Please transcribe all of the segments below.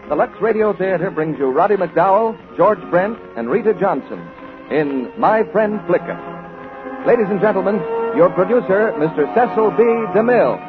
the Lux Radio Theater brings you Roddy McDowall, George Brent, and Rita Johnson in My Friend Flicka. Ladies and gentlemen, your producer, Mr. Cecil B. DeMille.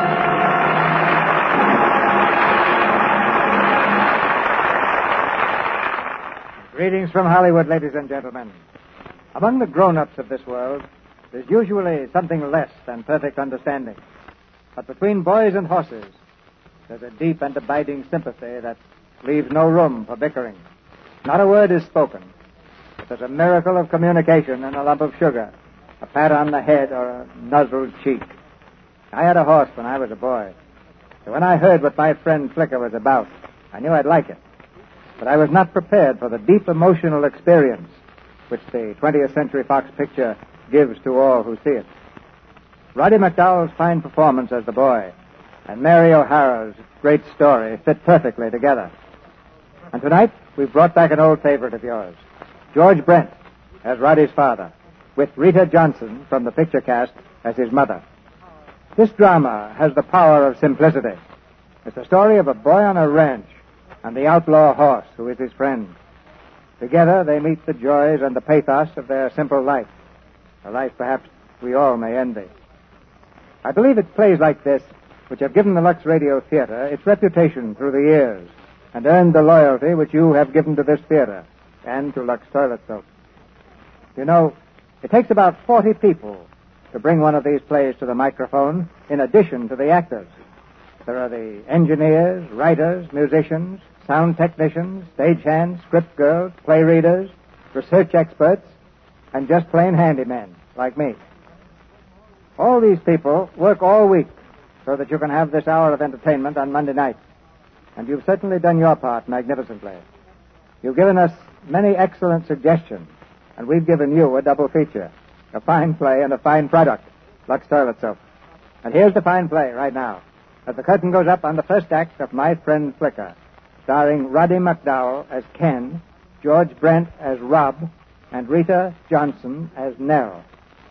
Greetings from Hollywood, ladies and gentlemen. Among the grown-ups of this world, there's usually something less than perfect understanding. But between boys and horses, there's a deep and abiding sympathy that leaves no room for bickering. Not a word is spoken, but there's a miracle of communication in a lump of sugar, a pat on the head, or a nuzzled cheek. I had a horse when I was a boy, so when I heard what My Friend Flicka was about, I knew I'd like it. But I was not prepared for the deep emotional experience which the 20th Century Fox picture gives to all who see it. Roddy McDowall's fine performance as the boy and Mary O'Hara's great story fit perfectly together. And tonight, we've brought back an old favorite of yours, George Brent as Roddy's father, with Rita Johnson from the picture cast as his mother. This drama has the power of simplicity. It's the story of a boy on a ranch and the outlaw horse who is his friend. Together, they meet the joys and the pathos of their simple life, a life perhaps we all may envy. I believe it's plays like this which have given the Lux Radio Theater its reputation through the years and earned the loyalty which you have given to this theater and to Lux Toilet Soap. You know, it takes about 40 people to bring one of these plays to the microphone in addition to the actors. There are the engineers, writers, musicians, sound technicians, stagehands, script girls, play readers, research experts, and just plain handymen like me. All these people work all week so that you can have this hour of entertainment on Monday night. And you've certainly done your part magnificently. You've given us many excellent suggestions, and we've given you a double feature, a fine play and a fine product, Lux Toilet Soap. And here's the fine play right now, as the curtain goes up on the first act of My Friend Flicka, starring Roddy McDowall as Ken, George Brent as Rob, and Rita Johnson as Nell.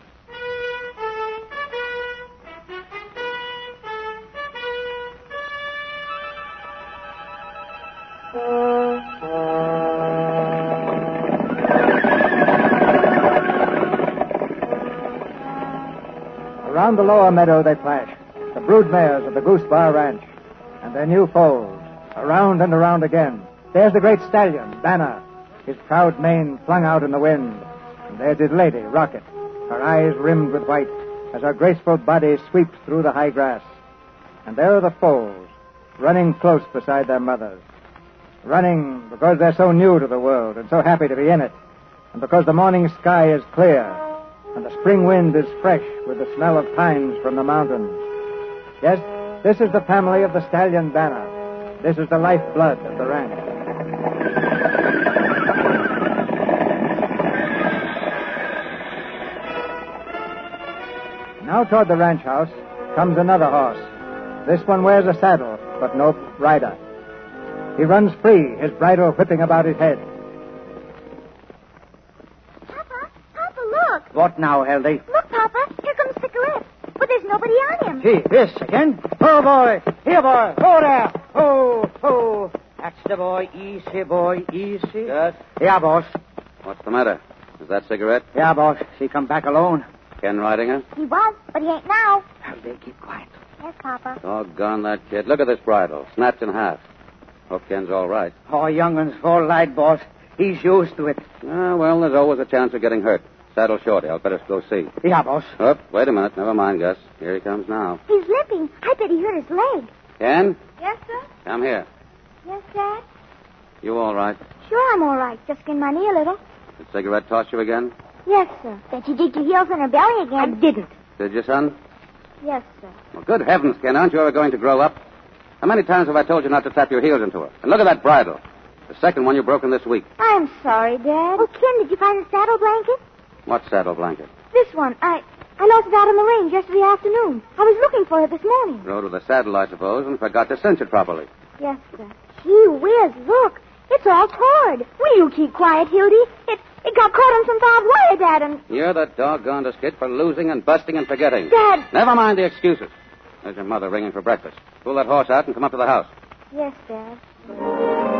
Around the lower meadow they flash, the brood mares of the Goose Bar Ranch, and their new foals, around and around again. There's the great stallion, Banner, his proud mane flung out in the wind. And there's his lady, Rocket, her eyes rimmed with white, as her graceful body sweeps through the high grass. And there are the foals, running close beside their mothers. Running because they're so new to the world and so happy to be in it, and because the morning sky is clear, and the spring wind is fresh with the smell of pines from the mountains. Yes, this is the family of the stallion Banner. This is the lifeblood of the ranch. Now toward the ranch house comes another horse. This one wears a saddle, but no rider. He runs free, his bridle whipping about his head. Papa, look. What now, Hildy? Look, Papa, here comes Cigarette. But there's nobody on him. Gee, this again? Oh, boy. Here, boy. Oh, there. Oh. That's the boy. Easy, boy. Easy. Yes? Yeah, boss. What's the matter? Is that Cigarette? Yeah, boss. She come back alone. Ken riding her? He was, but he ain't now. Hildy, keep quiet. Yes, Papa. Doggone that kid. Look at this bridle. Snapped in half. Hope Ken's all right. Oh, youngun's full light, boss. He's used to it. Well, there's always a chance of getting hurt. Saddle Shorty. I'll better go see. Yeah, boss. Oh, wait a minute. Never mind, Gus. Here he comes now. He's limping. I bet he hurt his leg. Ken? Yes, sir? Come here. Yes, Dad? You all right? Sure, I'm all right. Just skinned my knee a little. Did Cigarette toss you again? Yes, sir. Bet you dig your heels in her belly again. I didn't. Did you, son? Yes, sir. Well, good heavens, Ken. Aren't you ever going to grow up? How many times have I told you not to tap your heels into her? And look at that bridle. The second one you've broken this week. I'm sorry, Dad. Oh, Ken, did you find the saddle blanket? What saddle blanket? This one. I lost it out on the range yesterday afternoon. I was looking for it this morning. Rode with the saddle, I suppose, and forgot to cinch it properly. Yes, sir. Gee whiz, look. It's all torn. Will you keep quiet, Hildy? It got caught on some barbed wire, Dad, and... You're the doggonedest kid for losing and busting and forgetting. Dad... Never mind the excuses. There's your mother ringing for breakfast. Pull that horse out and come up to the house. Yes, Dad.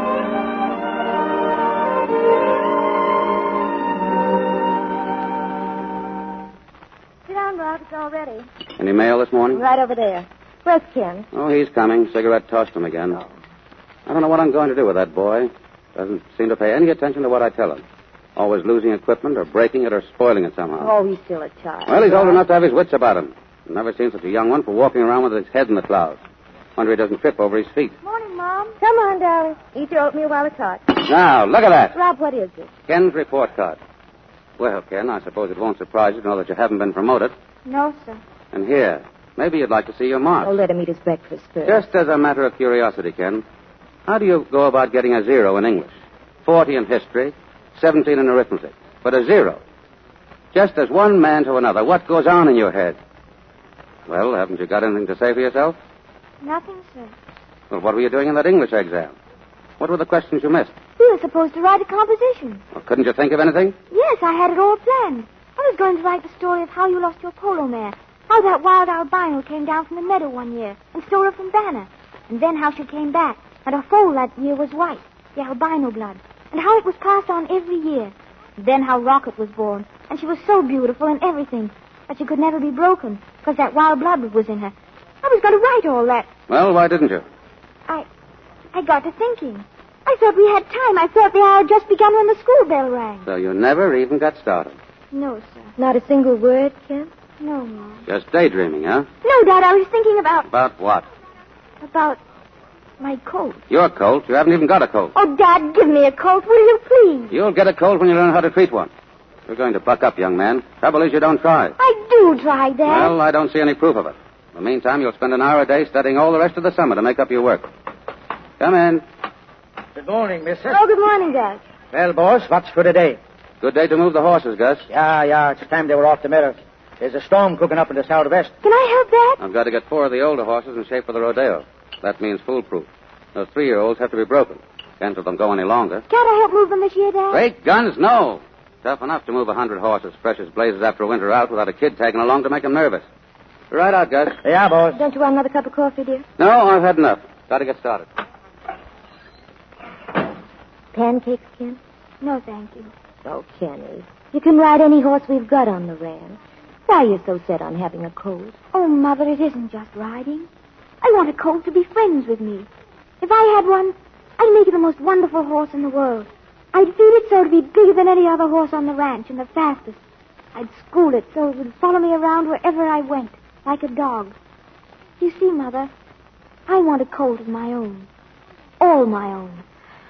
out. It's all ready. Any mail this morning? Right over there. Where's Ken? Oh, he's coming. Cigarette tossed him again. Oh. I don't know what I'm going to do with that boy. Doesn't seem to pay any attention to what I tell him. Always losing equipment or breaking it or spoiling it somehow. Oh, he's still a child. Well, he's old enough to have his wits about him. I've never seen such a young one for walking around with his head in the clouds. Wonder he doesn't trip over his feet. Morning, Mom. Come on, darling. Eat your oatmeal while it's hot. Now, look at that. Rob, what is it? Ken's report card. Well, Ken, I suppose it won't surprise you to know that you haven't been promoted. No, sir. And here, maybe you'd like to see your marks. Oh, let him eat his breakfast first. Just as a matter of curiosity, Ken, how do you go about getting a 0 in English? 40 in history, 17 in arithmetic, but a 0. Just as one man to another, what goes on in your head? Well, haven't you got anything to say for yourself? Nothing, sir. Well, what were you doing in that English exam? What were the questions you missed? We were supposed to write a composition. Well, couldn't you think of anything? Yes, I had it all planned. I was going to write the story of how you lost your polo mare, how that wild albino came down from the meadow one year and stole her from Banner, and then how she came back, and her foal that year was white, the albino blood, and how it was passed on every year. And then how Rocket was born, and she was so beautiful and everything, but she could never be broken, because that wild blood was in her. I was going to write all that. Well, why didn't you? I got to thinking. I thought we had time. I thought the hour had just begun when the school bell rang. So you never even got started. No, sir. Not a single word, Ken? No, Mom. Just daydreaming, huh? No, Dad, I was thinking about... About what? About my coat. Your colt? You haven't even got a colt. Oh, Dad, give me a coat, will you, please? You'll get a colt when you learn how to treat one. You're going to buck up, young man. Trouble is you don't try. I do try, Dad. Well, I don't see any proof of it. In the meantime, you'll spend an hour a day studying all the rest of the summer to make up your work. Come in. Good morning, mister. Oh, good morning, Dad. Well, boss, what's for today? Good day to move the horses, Gus. Yeah, it's time they were off the meadow. There's a storm cooking up in the southwest. Can I help that? I've got to get 4 of the older horses in shape for the rodeo. That means foolproof. Those 3-year-olds have to be broken. Can't let them go any longer. Can't I help move them this year, Dad? Great guns, no. Tough enough to move 100 horses fresh as blazes after a winter out without a kid tagging along to make them nervous. Right out, Gus. Yeah, boss. Don't you want another cup of coffee, dear? No, I've had enough. Got to get started. Pancakes, Ken? No, thank you. Oh, Kenny, you can ride any horse we've got on the ranch. Why are you so set on having a colt? Oh, Mother, it isn't just riding. I want a colt to be friends with me. If I had one, I'd make it the most wonderful horse in the world. I'd feed it so to be bigger than any other horse on the ranch and the fastest. I'd school it so it would follow me around wherever I went, like a dog. You see, Mother, I want a colt of my own. All my own.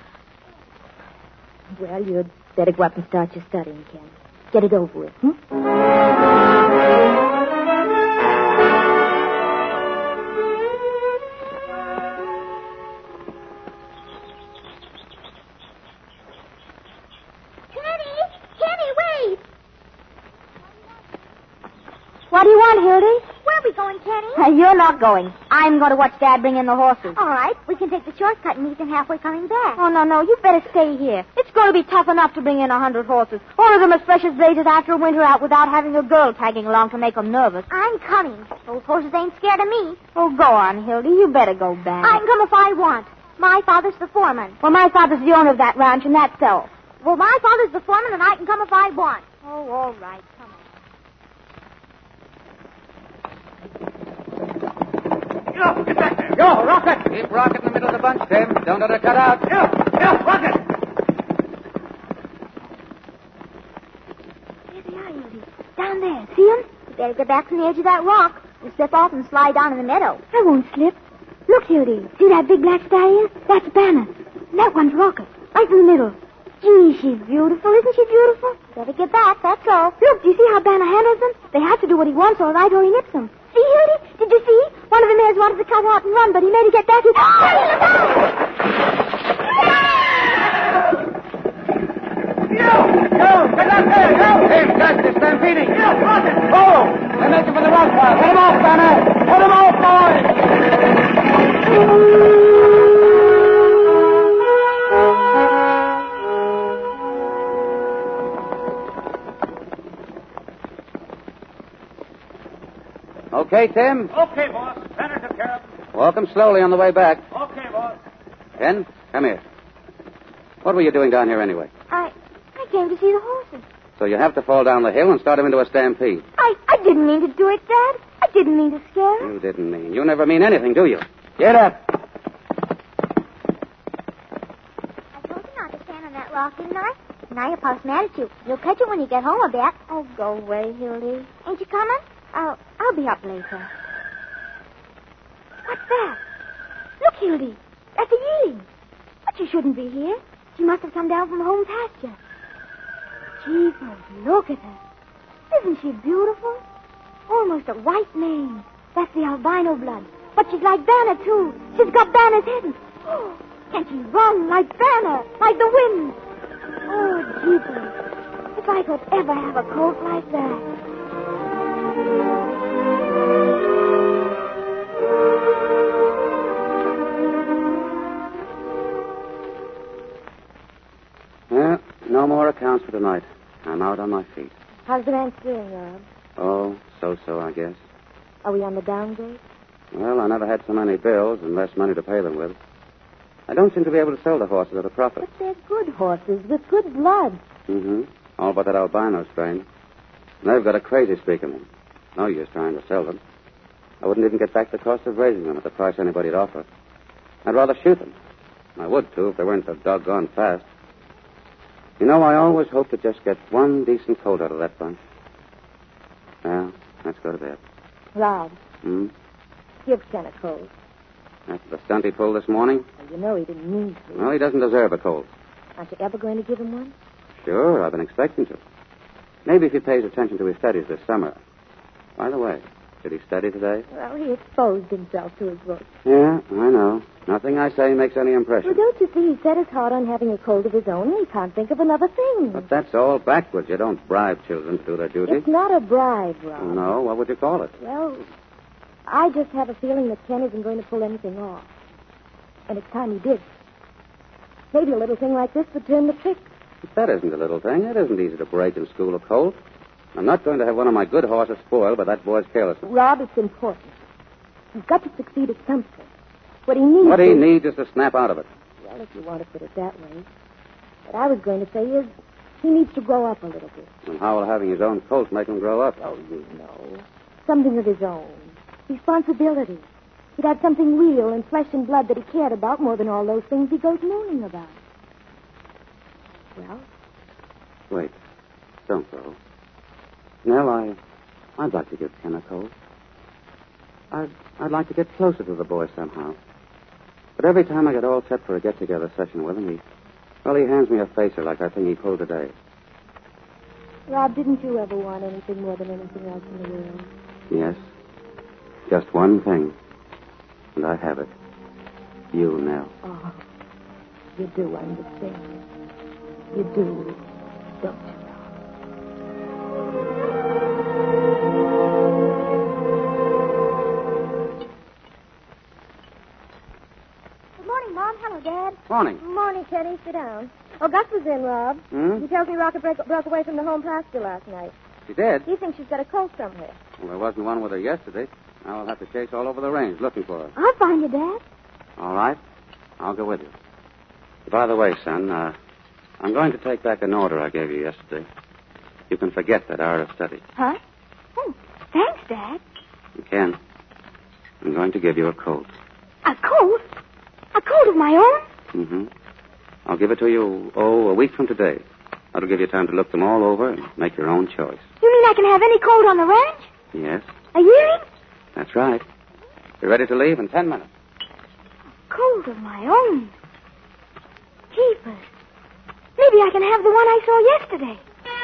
Well, you'd better go up and start your studying, Ken. Get it over with, Kenny, wait! What do you want, Hildy? Where are we going, Kenny? You're not going. I'm going to watch Dad bring in the horses. All right. We can take the shortcut and meet him halfway coming back. Oh, no. You better stay here. It's going to be tough enough to bring in 100 horses. All of them as fresh as blazes after a winter out without having a girl tagging along to make them nervous. I'm coming. Those horses ain't scared of me. Oh, go on, Hildy. You better go back. I can come if I want. My father's the foreman. Well, my father's the owner of that ranch, and that's so. Well, my father's the foreman, and I can come if I want. Oh, all right. Come on. Yo, get back there. Yo, Rocket. Keep Rocket in the middle of the bunch, Tim. Don't let her cut out. Yo, Rocket. There they are, Hildy. Down there. See them? You better get back from the edge of that rock and slip off and slide down in the meadow. I won't slip. Look, Hildy. See that big black stallion? That's Banner. And that one's Rocket. Right in the middle. Gee, she's beautiful. Isn't she beautiful? Better get back, that's all. Look, do you see how Banner handles them? They have to do what he wants all right or he nips them. See, Hildy? Did you see? One of the mares wanted to cut out and run, but he made her get back. Yo, get up there. Yo. Hey, Gus, they're stampeding. Yo, Rocket. Oh! They're making for the rock pile. Let him off, Banner. Let him off, Okay, Tim? Okay, boss. Banner took care of him. Walk him slowly on the way back. Okay, boss. Ken, come here. What were you doing down here anyway? I came to see the horses. So you have to fall down the hill and start him into a stampede. I didn't mean to do it, Dad. I didn't mean to scare him. You didn't mean. You never mean anything, do you? Get up. I told you not to stand on that rock, didn't I? Now your pa's mad at you. You'll catch it when you get home, I bet. Oh, go away, Hildy. Ain't you coming? I'll be up later. What's that? Look, Hildy. That's a yearling. But she shouldn't be here. She must have come down from home pasture. Jeepers, look at her. Isn't she beautiful? Almost a white mane. That's the albino blood. But she's like Banner, too. She's got Banner's head. Oh, and she runs like Banner, like the wind. Oh, jeepers. If I could ever have a coat like that. Yeah, no more accounts for tonight. I'm out on my feet. How's the ranch doing, Rob? Oh, so, I guess. Are we on the downgrade? Well, I never had so many bills and less money to pay them with. I don't seem to be able to sell the horses at a profit. But they're good horses with good blood. Mm-hmm. All but that albino strain. And they've got a crazy streak in them. No use trying to sell them. I wouldn't even get back the cost of raising them at the price anybody'd offer. I'd rather shoot them. I would, too, if they weren't so doggone fast. You know, I always hope to just get one decent colt out of that bunch. Well, let's go to bed. Rob. Hmm? Give Ken a colt. After the stunt he pulled this morning? Well, you know he didn't mean to. Well, he doesn't deserve a colt. Aren't you ever going to give him one? Sure, I've been expecting to. Maybe if he pays attention to his studies this summer. By the way, did he study today? Well, he exposed himself to his books. Yeah, I know. Nothing I say makes any impression. Well, don't you see, he set his heart on having a colt of his own, and he can't think of another thing. But that's all backwards. You don't bribe children to do their duty. It's not a bribe, Rob. No, what would you call it? Well, I just have a feeling that Ken isn't going to pull anything off. And it's time he did. Maybe a little thing like this would turn the trick. But that isn't a little thing. It isn't easy to break and school a colt. I'm not going to have one of my good horses spoiled by that boy's carelessness. Rob, it's important. He's got to succeed at something. What he needs What he needs is to snap out of it. Well, if you want to put it that way. What I was going to say is he needs to grow up a little bit. And how will having his own colt make him grow up? Oh, you know. Something of his own. Responsibility. He'd have something real and flesh and blood that he cared about more than all those things he goes mooning about. Well? Wait. Don't go. Nell, I'd like to give Ken a colt. I'd like to get closer to the boy somehow. But every time I get all set for a get-together session with him, he hands me a facer like that thing he pulled today. Rob, didn't you ever want anything more than anything else in the world? Yes. Just one thing. And I have it. You, Nell. Oh, you do understand. You do, don't you? Dad. Morning. Morning, Teddy. Sit down. Oh, Gus was in, Rob. Hmm? He tells me Rocket broke away from the home pasture last night. She did? He thinks she's got a colt somewhere. Well, there wasn't one with her yesterday. Now I'll have to chase all over the range looking for her. I'll find you, Dad. All right. I'll go with you. By the way, son, I'm going to take back an order I gave you yesterday. You can forget that art of study. Huh? Oh, thanks, Dad. You can. I'm going to give you a colt. A colt? A colt of my own? Mm-hmm. I'll give it to you, a week from today. That'll give you time to look them all over and make your own choice. You mean I can have any colt on the ranch? Yes. A yearling? That's right. Be ready to leave in 10 minutes. A colt of my own? Jeepers. Maybe I can have the one I saw yesterday.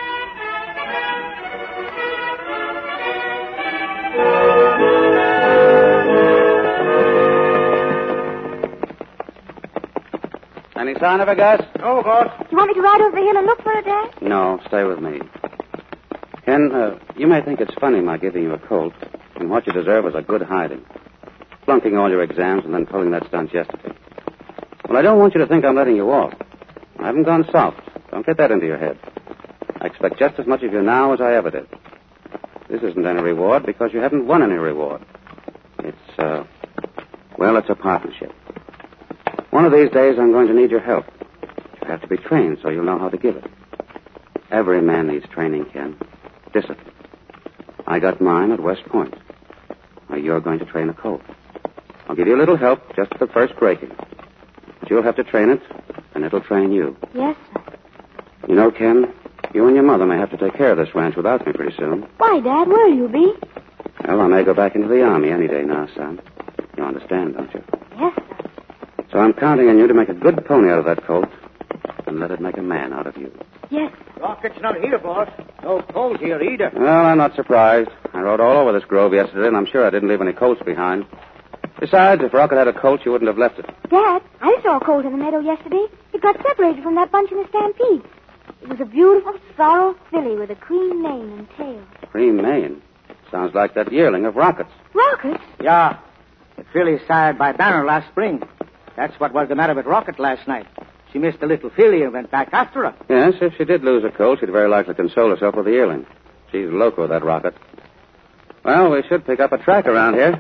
Any sign of her, Gus? No, boss. Do you want me to ride over the hill and look for her, Dad? No, stay with me. Ken, you may think it's funny my giving you a colt, and what you deserve is a good hiding. Flunking all your exams and then pulling that stunt yesterday. Well, I don't want you to think I'm letting you off. I haven't gone soft. Don't get that into your head. I expect just as much of you now as I ever did. This isn't any reward because you haven't won any reward. It's a partnership. One of these days I'm going to need your help. You have to be trained so you'll know how to give it. Every man needs training, Ken. Discipline. I got mine at West Point. Now, you're going to train a colt. I'll give you a little help just at the first breaking. But you'll have to train it, and it'll train you. Yes, sir. You know, Ken, you and your mother may have to take care of this ranch without me pretty soon. Why, Dad? Where'll you be? Well, I may go back into the Army any day now, son. You understand, don't you? Yes, sir. So I'm counting on you to make a good pony out of that colt and let it make a man out of you. Yes, sir. Rocket's not here, boss. No colt here either. Well, I'm not surprised. I rode all over this grove yesterday, and I'm sure I didn't leave any colts behind. Besides, if Rocket had a colt, you wouldn't have left it. Dad, I saw a colt in the meadow yesterday. It got separated from that bunch in the stampede. It was a beautiful sorrel filly with a cream mane and tail. Cream mane. Sounds like that yearling of Rocket's. Rocket? Yeah. The filly sired by Banner last spring. That's what was the matter with Rocket last night. She missed the little filly and went back after her. Yes, if she did lose a colt, she'd very likely console herself with the yearling. She's loco, that Rocket. Well, we should pick up a track around here.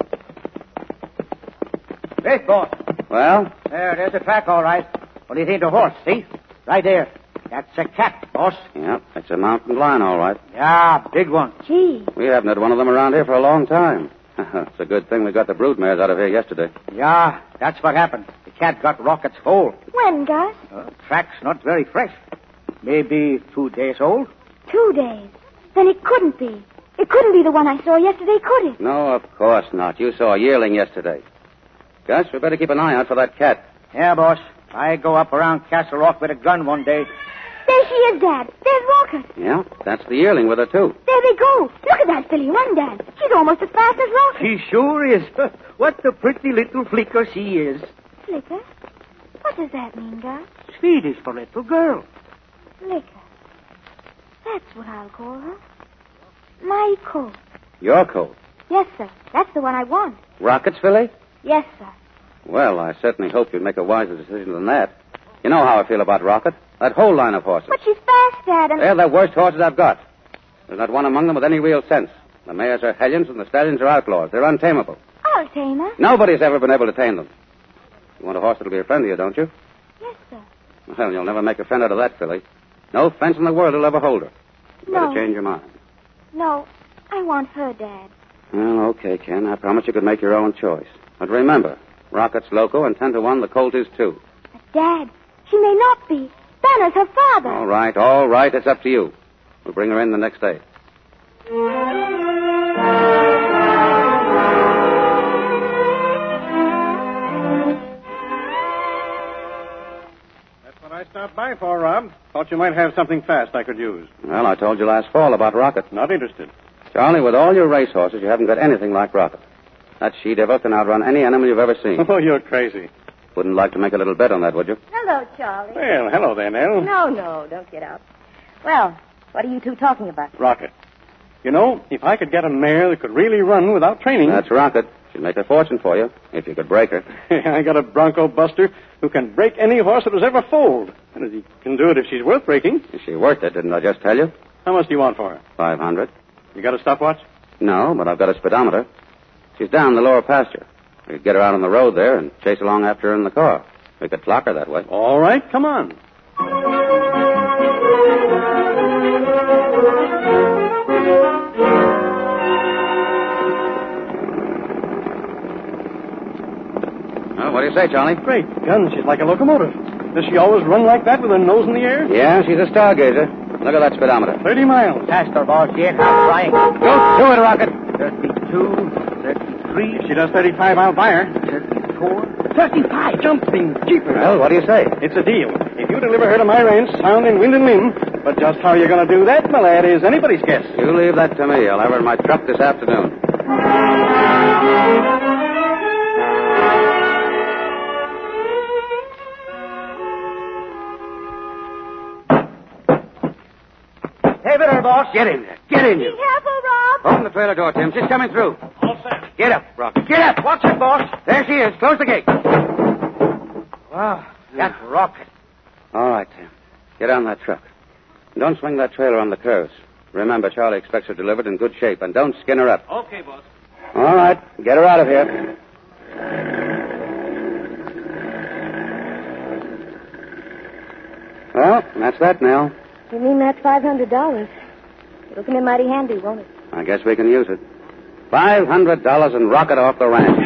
Wait, boss. Well? There's a track, all right. Only it ain't a horse, see? Right there. That's a cat, boss. Yep, it's a mountain lion, all right. Yeah, big one. Gee. We haven't had one of them around here for a long time. It's a good thing we got the broodmares out of here yesterday. Yeah, that's what happened. The cat got Rocket's foal. When, Gus? Track's not very fresh. Maybe 2 days old. 2 days. Then it couldn't be. It couldn't be the one I saw yesterday, could it? No, of course not. You saw a yearling yesterday. Gus, we better keep an eye out for that cat. Yeah, boss. I go up around Castle Rock with a gun one day. There she is, Dad. There's Rocket. Yeah, that's the yearling with her, too. There they go. Look at that filly run, Dad. She's almost as fast as Rocket. She sure is. What a pretty little flicker she is. Flicker? What does that mean, Gus? Swedish for little girl. Flicker. That's what I'll call her. My colt. Your colt? Yes, sir. That's the one I want. Rocket's filly? Yes, sir. Well, I certainly hope you'd make a wiser decision than that. You know how I feel about Rocket. That whole line of horses. But she's fast, Dad, and... They're the worst horses I've got. There's not one among them with any real sense. The mares are hellions and the stallions are outlaws. They're untamable. I'll tame her. Nobody's ever been able to tame them. You want a horse that'll be a friend of you, don't you? Yes, sir. Well, you'll never make a friend out of that filly. No fence in the world will ever hold her. You No. better change your mind. No, I want her, Dad. Well, okay, Ken. I promise you could make your own choice. But remember, Rocket's loco, and 10 to 1, the colt is too. But, Dad, she may not be. Banner's her father. All right. It's up to you. We'll bring her in the next day. That's what I stopped by for, Rob. Thought you might have something fast I could use. Well, I told you last fall about Rocket. Not interested. Charlie, with all your racehorses, you haven't got anything like Rocket. That she-devil can outrun any animal you've ever seen. Oh, you're crazy. Wouldn't like to make a little bet on that, would you? Hello, Charlie. Well, hello there, Nell. No, don't get up. Well, what are you two talking about? Rocket. You know, if I could get a mare that could really run without training... That's Rocket. She'd make a fortune for you, if you could break her. I got a bronco buster who can break any horse that was ever foaled. And he can do it if she's worth breaking. She worked it, didn't I just tell you? How much do you want for her? 500. You got a stopwatch? No, but I've got a speedometer. She's down the lower pasture. We could get her out on the road there and chase along after her in the car. We could clock her that way. All right, come on. Well, what do you say, Charlie? Great guns, she's like a locomotive. Does she always run like that with her nose in the air? Yeah, she's a stargazer. Look at that speedometer. 30 miles. Faster, boss. She ain't half trying. Go to it, Rocket. 32, 33, If she does 35, I'll buy her. 34, 35. Jumping jeepers. Well, what do you say? It's a deal. If you deliver her to my ranch, sound in wind and limb. But just how you're going to do that, my lad, is anybody's guess. You leave that to me. I'll have her in my truck this afternoon. Hey, there, boss. Get in there. Get in Be there. careful, Rob. Open the trailer door, Tim. She's coming through. All set. Get up, Rocket. Get up. Watch it, boss. There she is. Close the gate. Wow, that Rocket. All right, Tim. Get on that truck. And don't swing that trailer on the curves. Remember, Charlie expects her delivered in good shape, and don't skin her up. Okay, boss. All right. Get her out of here. Well, that's that, Nell. You mean that's $500? It'll come in mighty handy, won't it? I guess we can use it. $500 and rocket off the ranch.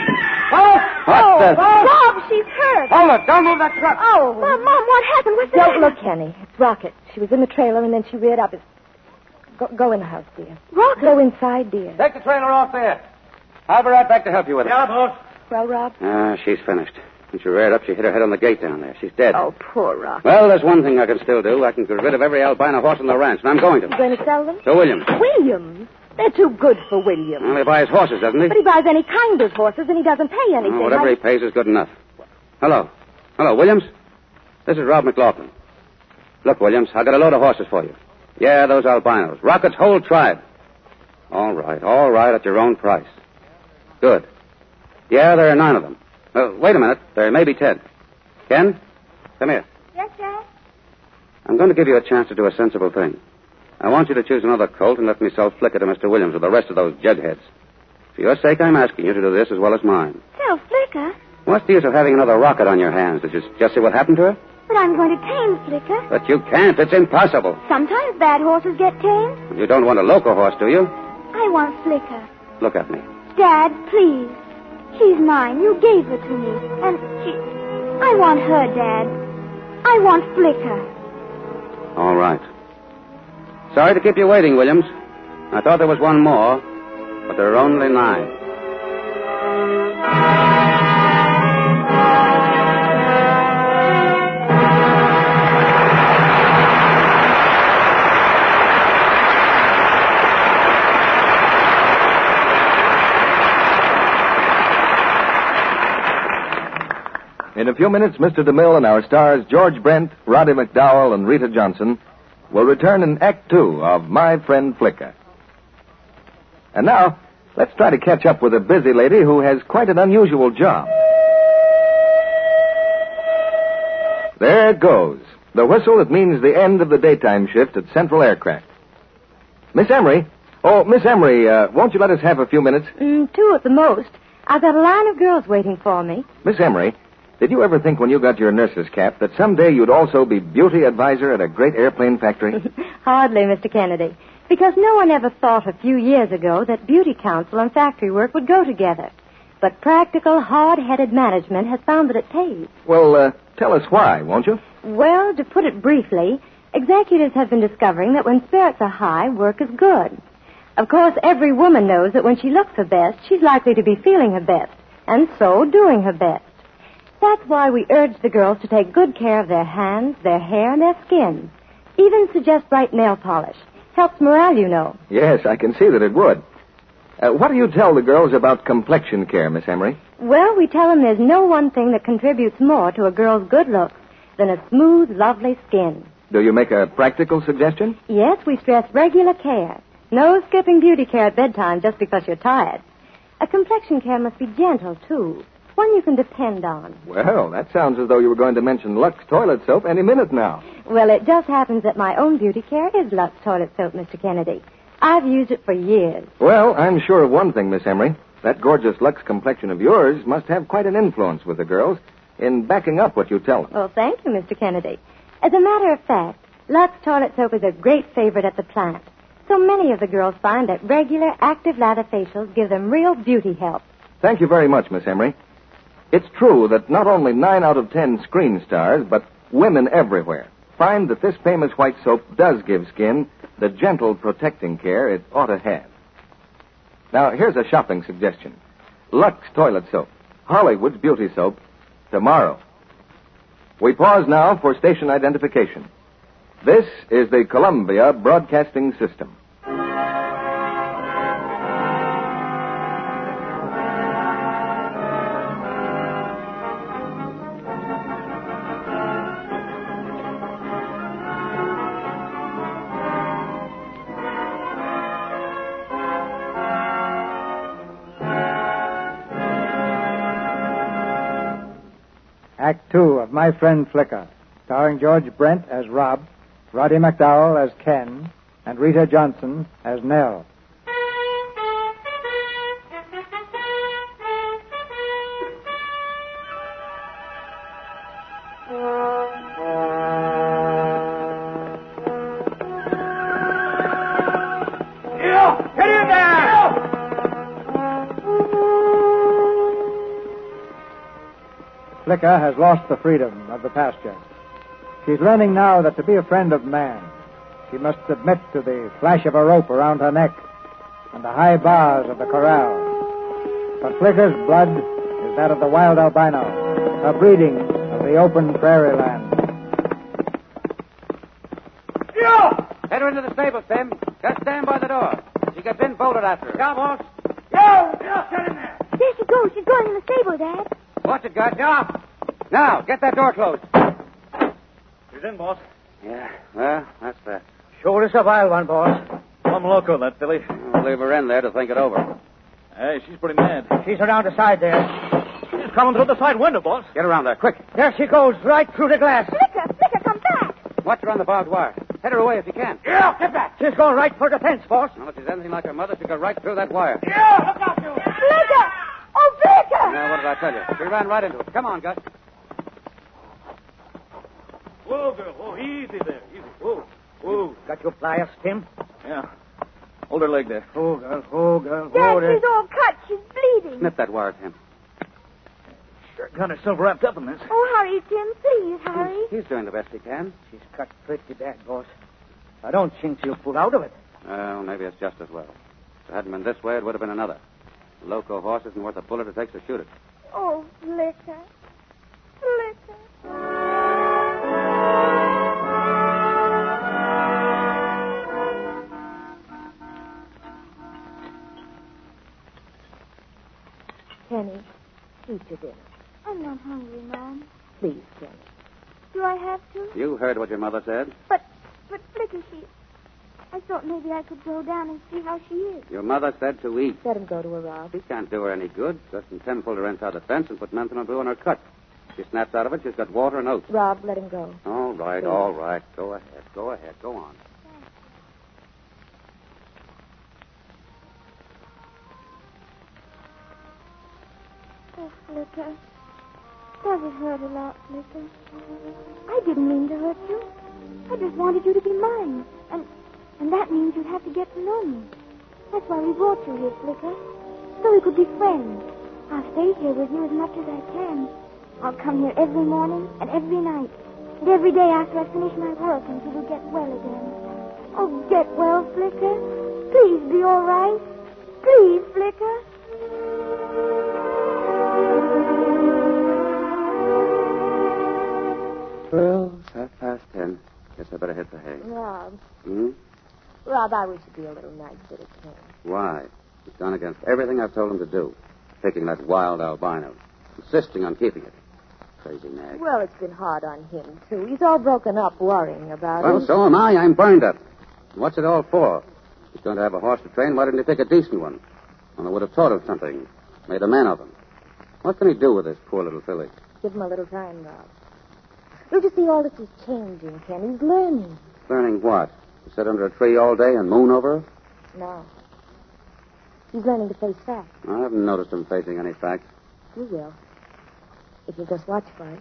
Rob, she's hurt. Hold it. Don't move that truck. Oh. Mom, what happened? What's the matter? Don't look, Kenny. It's Rocket. She was in the trailer, and then she reared up. Go in the house, dear. Rocket? Go inside, dear. Take the trailer off there. I'll be right back to help you with it. Yeah, boss. Well, Rob? She's finished. When she reared up, she hit her head on the gate down there. She's dead. Oh, poor Rocket. Well, there's one thing I can still do. I can get rid of every albino horse on the ranch, and I'm going to. You going to sell them? To Williams. Williams? They're too good for Williams. Well, he buys horses, doesn't he? But he buys any kind of horses, and he doesn't pay anything. Whatever he pays is good enough. Hello, Williams? This is Rob McLaughlin. Look, Williams, I got a load of horses for you. Yeah, those albinos. Rocket's whole tribe. All right, at your own price. Good. Yeah, there are 9 of them. Wait a minute. There may be 10. Ken, come here. Yes, Dad? I'm going to give you a chance to do a sensible thing. I want you to choose another colt and let me sell Flicker to Mr. Williams with the rest of those jugheads. For your sake, I'm asking you to do this as well as mine. Sell Flicker? What's the use of having another rocket on your hands? Did you just see what happened to her? But I'm going to tame Flicker. But you can't. It's impossible. Sometimes bad horses get tamed. You don't want a local horse, do you? I want Flicker. Look at me. Dad, please. She's mine. You gave her to me. And I want her, Dad. I want Flicker. All right. Sorry to keep you waiting, Williams. I thought there was one more, but there are only 9. In a few minutes, Mr. DeMille and our stars, George Brent, Roddy McDowell, and Rita Johnson, will return in Act 2 of My Friend Flicker. And now, let's try to catch up with a busy lady who has quite an unusual job. There it goes. The whistle that means the end of the daytime shift at Central Aircraft. Miss Emery. Oh, Miss Emery, won't you let us have a few minutes? 2 at the most. I've got a line of girls waiting for me. Miss Emery, did you ever think when you got your nurse's cap that someday you'd also be beauty advisor at a great airplane factory? Hardly, Mr. Kennedy. Because no one ever thought a few years ago that beauty counsel and factory work would go together. But practical, hard-headed management has found that it pays. Well, tell us why, won't you? Well, to put it briefly, executives have been discovering that when spirits are high, work is good. Of course, every woman knows that when she looks her best, she's likely to be feeling her best, and so doing her best. That's why we urge the girls to take good care of their hands, their hair, and their skin. Even suggest bright nail polish. Helps morale, you know. Yes, I can see that it would. What do you tell the girls about complexion care, Miss Emery? Well, we tell them there's no one thing that contributes more to a girl's good looks than a smooth, lovely skin. Do you make a practical suggestion? Yes, we stress regular care. No skipping beauty care at bedtime just because you're tired. A complexion care must be gentle, too. One you can depend on. Well, that sounds as though you were going to mention Lux toilet soap any minute now. Well, it just happens that my own beauty care is Lux toilet soap, Mr. Kennedy. I've used it for years. Well, I'm sure of one thing, Miss Emery. That gorgeous Lux complexion of yours must have quite an influence with the girls in backing up what you tell them. Well, thank you, Mr. Kennedy. As a matter of fact, Lux toilet soap is a great favorite at the plant. So many of the girls find that regular, active lather facials give them real beauty help. Thank you very much, Miss Emery. It's true that not only 9 out of 10 screen stars, but women everywhere find that this famous white soap does give skin the gentle, protecting care it ought to have. Now, here's a shopping suggestion. Lux toilet soap, Hollywood's beauty soap, tomorrow. We pause now for station identification. This is the Columbia Broadcasting System. Act 2 of My Friend Flicker, starring George Brent as Rob, Roddy McDowell as Ken, and Rita Johnson as Nell. Get in there! Flicker has lost the freedom of the pasture. She's learning now that to be a friend of man, she must submit to the flash of a rope around her neck and the high bars of the corral. But Flicker's blood is that of the wild albino, a breeding of the open prairie land. Head her into the stable, Tim. Just stand by the door. She gets in, bolt it after her. Yeah, boss. Get in there. There she goes. She's going in the stable, Dad. Watch it, Gus. Now, get that door closed. She's in, boss. Yeah, well, that's that. Sure is a wild one, boss. Some loco, that filly. We'll leave her in there to think it over. Hey, she's pretty mad. She's around the side there. She's coming through the side window, boss. Get around there, quick. There she goes, right through the glass. Flicker, come back. Watch her on the barbed wire. Head her away if you can. Yeah, get back. She's going right for the fence, boss. Well, if she's anything like her mother, she'll go right through that wire. Yeah, look out, you. Flicker! Oh, Flicker! Now, what did I tell you? She ran right into it. Come on, Gus. Whoa, girl. Whoa, easy there. Easy. Whoa. Whoa. Got your pliers, Tim? Yeah. Hold her leg there. Oh, girl. Oh, girl. Dad, Oh, there. she's all cut. She's bleeding. Snip that wire, Tim. Sure got herself wrapped up in this. Oh, hurry, Tim. Please, hurry. He's doing the best he can. She's cut pretty bad, boss. I don't think she'll pull out of it. Well, maybe it's just as well. If it hadn't been this way, it would have been another. The loco horse isn't worth a bullet it takes to shoot it. Oh, Flicker. Flicker. Penny, eat your dinner. I'm not hungry, Mom. Please, Penny. Do I have to? You heard what your mother said. But Flicker, I thought maybe I could go down and see how she is. Your mother said to eat. Let him go to her, Rob. He can't do her any good. Gus and Tim pulled her inside the fence and put menthol blue on her cut. She snaps out of it. She's got water and oats. Rob, let him go. All right, all right. Go ahead. Go ahead. Go on. Oh, Flicker. Does it hurt a lot, Flicker? I didn't mean to hurt you. I just wanted you to be mine. And that means you'd have to get to know me. That's why we brought you here, Flicker. So we could be friends. I'll stay here with you as much as I can. I'll come here every morning and every night. And every day after I finish my work until you get well again. Oh, get well, Flicker. Please be all right. Please, Flicker. Well, it's 10:30. Guess I better hit the hay. Rob. Rob, I wish you'd be a little nicer to Ken. Why? He's gone against everything I've told him to do. Taking that wild albino. Insisting on keeping it. Crazy nag. Well, it's been hard on him, too. He's all broken up worrying about Well, it. so am I. I'm burned up. What's it all for? He's going to have a horse to train. Why didn't he pick a decent one? One that would have taught him something. Made a man of him. What can he do with this poor little filly? Give him a little time, Rob. Don't you see all this is changing, Ken? He's learning. Learning what? To sit under a tree all day and moon over her? No. He's learning to face facts. I haven't noticed him facing any facts. You will. If you just watch for it.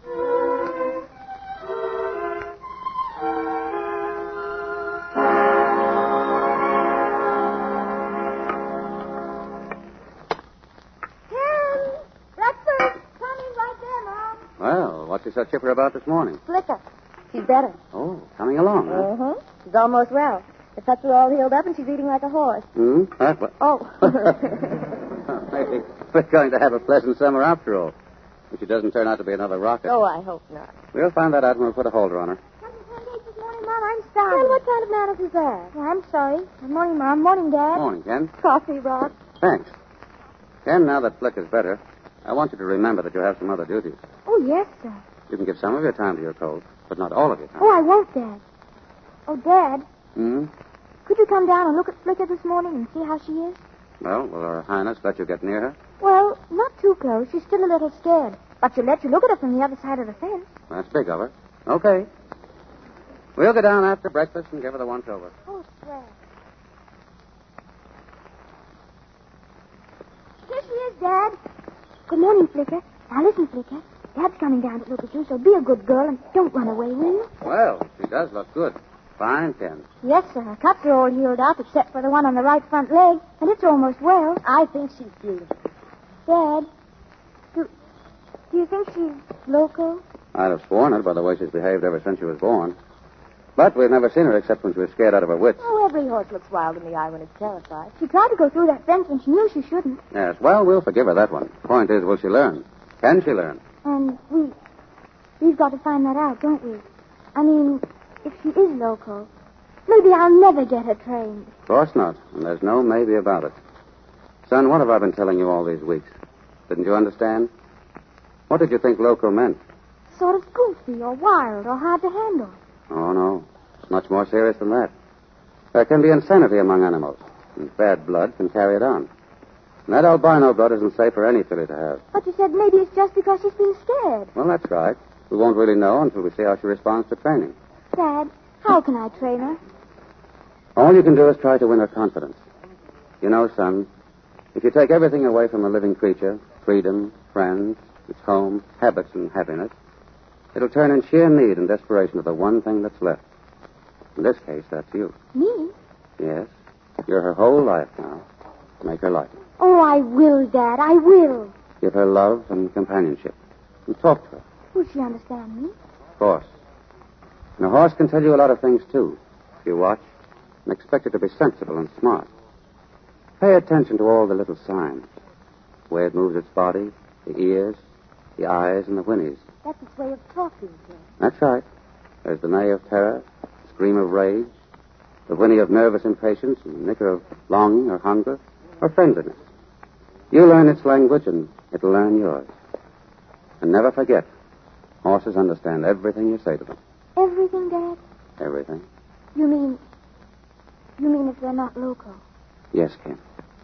Well, what's he so chipper about this morning? Flicker. She's better. Oh, coming along, huh? Uh-huh. She's almost well. The cuts are all healed up, and she's eating like a horse. What? Oh. Maybe we're going to have a pleasant summer after all. If she doesn't turn out to be another rocket. Oh, I hope not. We'll find that out when we put a holder on her. Pancakes this morning, Mom. I'm sorry. Well, what kind of manners is that? Well, I'm sorry. Good morning, Mom. Morning, Dad. Morning, Ken. Coffee, Rob. Thanks. Ken, now that Flick is better, I want you to remember that you have some other duties. Oh, yes, sir. You can give some of your time to your colt, but not all of your time. Oh, I won't, Dad. Oh, Dad, Hmm? could you come down and look at Flicker this morning and see how she is? Well, will Her Highness let you get near her? Well, not too close. She's still a little scared. But she'll let you look at her from the other side of the fence. That's big of her. Okay. We'll go down after breakfast and give her the once-over. Oh, swell. Here she is, Dad. Good morning, Flicker. Now listen, Flicker. Dad's coming down to look at you, so be a good girl and don't run away, will you? Well, she does look good. Fine, Ken. Yes, sir. Her cuts are all healed up, except for the one on the right front leg, and it's almost well. I think she's beautiful. Dad, Do you think she's local? I'd have sworn it by the way she's behaved ever since she was born. But we've never seen her except when she was scared out of her wits. Oh, every horse looks wild in the eye when it's terrified. She tried to go through that fence when she knew she shouldn't. Yes, well, we'll forgive her that one. Point is, will she learn? Can she learn? And we've got to find that out, don't we? I mean, if she is local, maybe I'll never get her trained. Of course not, and there's no maybe about it. Son, what have I been telling you all these weeks? Didn't you understand? What did you think local meant? Sort of goofy or wild or hard to handle. Oh, no. It's much more serious than that. There can be insanity among animals, and bad blood can carry it on. And that albino blood isn't safe for any filly to have. But you said maybe it's just because she's been scared. Well, that's right. We won't really know until we see how she responds to training. Dad, how can I train her? All you can do is try to win her confidence. You know, son, if you take everything away from a living creature, freedom, friends, its home, habits, and happiness, it'll turn in sheer need and desperation to the one thing that's left. In this case, that's you. Me? Yes. You're her whole life now. Make her like it. Oh, I will, Dad. I will. Give her love and companionship. And talk to her. Will she understand me? Of course. And a horse can tell you a lot of things, too, if you watch and expect it to be sensible and smart. Pay attention to all the little signs. The way it moves its body, the ears, the eyes, and the whinnies. That's its way of talking, Dad. That's right. There's the neigh of terror, the scream of rage, the whinny of nervous impatience, and the nicker of longing or hunger or friendliness. You learn its language, and it'll learn yours. And never forget, horses understand everything you say to them. Everything, Dad? Everything. You mean if they're not local? Yes, Ken.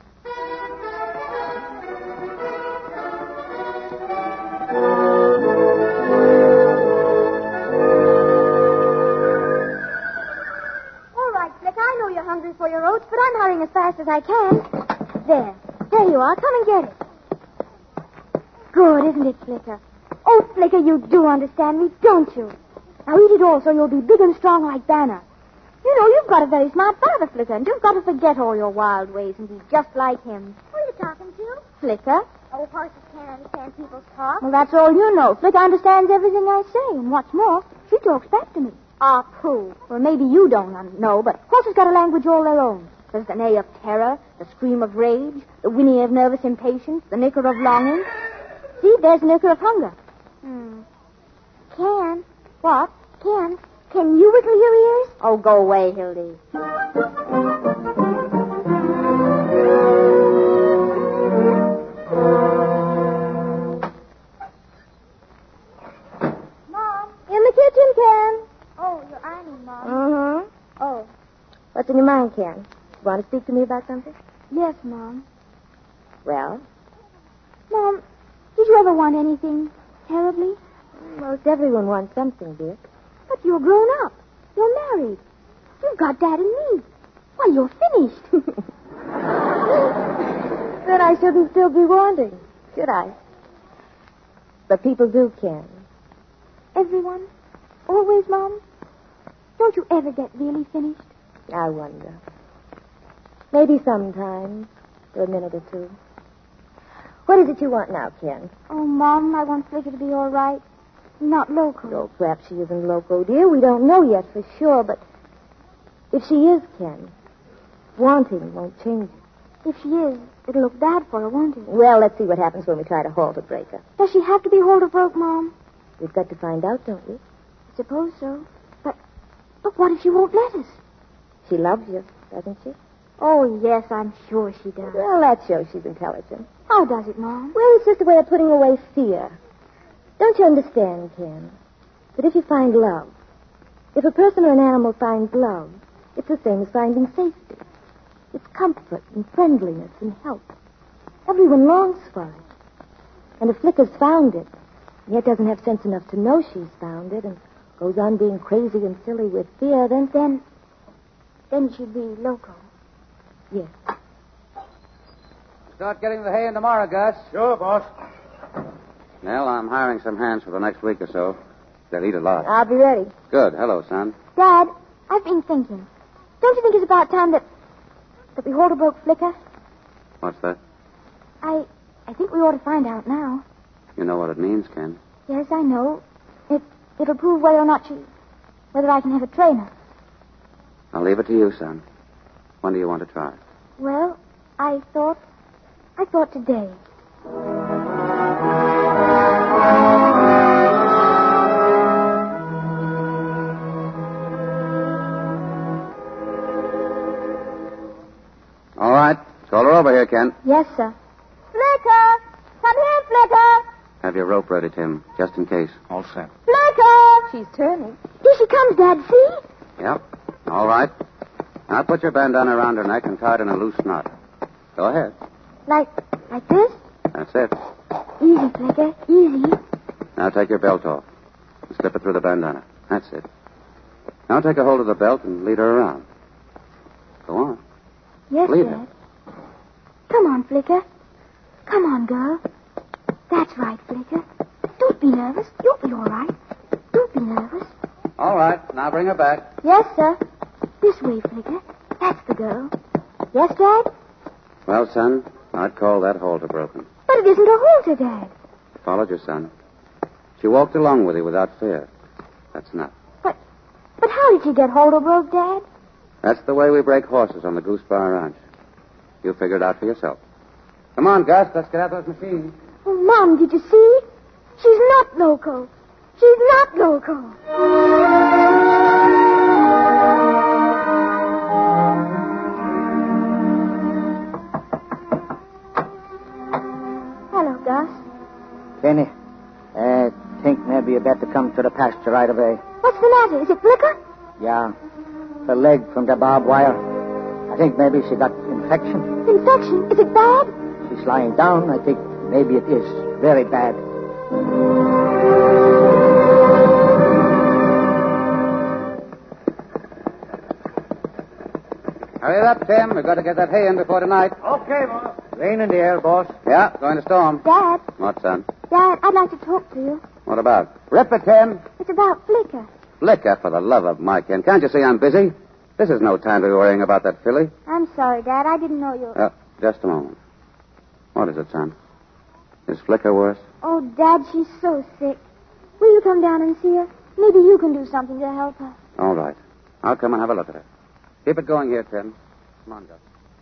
All right, Flick, I know you're hungry for your oats, but I'm hurrying as fast as I can. There you are. Come and get it. Good, isn't it, Flicker? Oh, Flicker, you do understand me, don't you? Now eat it all so you'll be big and strong like Banner. You know, you've got a very smart father, Flicker, and you've got to forget all your wild ways and be just like him. Who are you talking to? Flicker? Oh, horses can't understand people's talk. Well, that's all you know. Flicker understands everything I say, and what's more, she talks back to me. Ah, pooh. Well, maybe you don't know, but horses got a language all their own. There's the neigh of terror, the scream of rage, the whinny of nervous impatience, the nicker of longing. See, there's the nicker of hunger. Can. What? Can you wiggle your ears? Oh, go away, Hildy. Mom. In the kitchen, Ken. Oh, you're ironing, Mom. Mm-hmm. Oh. What's in your mind, Ken? You want to speak to me about something? Yes, Mom. Well? Mom, did you ever want anything terribly? Most everyone wants something, dear. But you're grown up. You're married. You've got Dad and me. Why, you're finished. Then I shouldn't still be wanting, should I? But people do, Ken. Everyone? Always, Mom? Don't you ever get really finished? I wonder. Maybe sometime, for a minute or two. What is it you want now, Ken? Oh, Mom, I want Flicker to be all right. Not local. Oh, perhaps she isn't loco, dear. We don't know yet for sure, but if she is, Ken, wanting won't change it. If she is, it'll look bad for her, won't it? Well, let's see what happens when we try to halt or break her. Does she have to be hold or broke, Mom? We've got to find out, don't we? I suppose so. But what if she won't let us? She loves you, doesn't she? Oh, yes, I'm sure she does. Well, that shows she's intelligent. How does it, Mom? Well, it's just a way of putting away fear. Don't you understand, Ken, that if you find love, if a person or an animal finds love, it's the same as finding safety. It's comfort and friendliness and help. Everyone longs for it. And if Flicker's found it, and yet doesn't have sense enough to know she's found it, and goes on being crazy and silly with fear, then she'd be local. Yes. Start getting the hay in tomorrow, Gus. Sure, boss. Well, I'm hiring some hands for the next week or so. They'll eat a lot. I'll be ready. Good. Hello, son. Dad, I've been thinking. Don't you think it's about time that we hold a broke Flicker? What's that? I think we ought to find out now. You know what it means, Ken. Yes, I know. It'll prove whether I can have a trainer. I'll leave it to you, son. When do you want to try? Well, I thought today. All right. Call her over here, Ken. Yes, sir. Flicker! Come here, Flicker! Have your rope ready, Tim, just in case. All set. Flicker! She's turning. Here she comes, Dad. See? Yep. All right. Now put your bandana around her neck and tie it in a loose knot. Go ahead. Like this? That's it. Easy, Flicker. Easy. Now take your belt off and slip it through the bandana. That's it. Now take a hold of the belt and lead her around. Go on. Yes, Lead Dad. her. Come on, Flicker. Come on, girl. That's right, Flicker. Don't be nervous. You'll be all right. Don't be nervous. All right. Now bring her back. Yes, sir. This way, Flicker. That's the girl. Yes, Dad? Well, son, I'd call that halter broken. But it isn't a halter, Dad. Followed your son. She walked along with you without fear. That's enough. But how did she get halter broke, Dad? That's the way we break horses on the Goose Bar Ranch. You figure it out for yourself. Come on, Gus. Let's get out those machines. Oh, Mom, did you see? She's not loco. She's not loco. Hello, Gus. Kenny, I think maybe you better come to the pasture right away. What's the matter? Is it Flicker? Yeah. Her leg from the barbed wire. I think maybe she got infection. Infection? Is it bad? She's lying down. I think maybe it is very bad. Hurry up, Tim. We've got to get that hay in before tonight. Okay, boss. Rain in the air, boss. Yeah, going to storm. Dad, What, son? Dad, I'd like to talk to you. What about? Rip it, Tim. It's about Flicker. Flicker, for the love of Mike. And can't you see I'm busy? This is no time to be worrying about that filly. I'm sorry, Dad. I didn't know you. Just a moment. What is it, son? Is Flicker worse? Oh, Dad, she's so sick. Will you come down and see her? Maybe you can do something to help her. All right. I'll come and have a look at her. Keep it going here, Tim. Come on, Gus.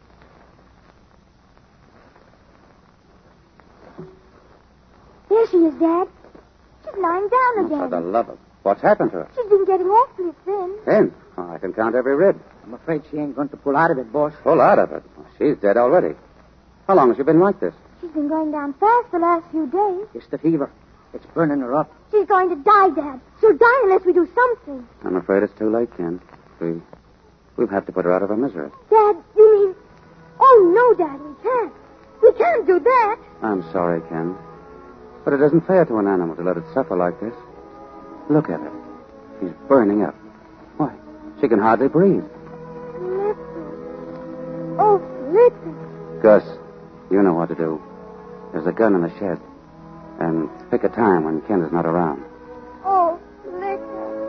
There she is, Dad. She's lying down again. For the love of... What's happened to her? She's been getting awfully thin. Thin? Oh, I can count every rib. I'm afraid she ain't going to pull out of it, boss. Pull out of it. Oh, she's dead already. How long has she been like this? She's been going down fast the last few days. It's the fever. It's burning her up. She's going to die, Dad. She'll die unless we do something. I'm afraid it's too late, Ken. We'll have to put her out of her misery. Dad, you mean... Oh, no, Dad, we can't. We can't do that. I'm sorry, Ken. But it isn't fair to an animal to let it suffer like this. Look at her. She's burning up. Why, she can hardly breathe. Flicker. Oh, Flicker. Gus, you know what to do. There's a gun in the shed. And pick a time when Ken is not around. Oh, Flicker.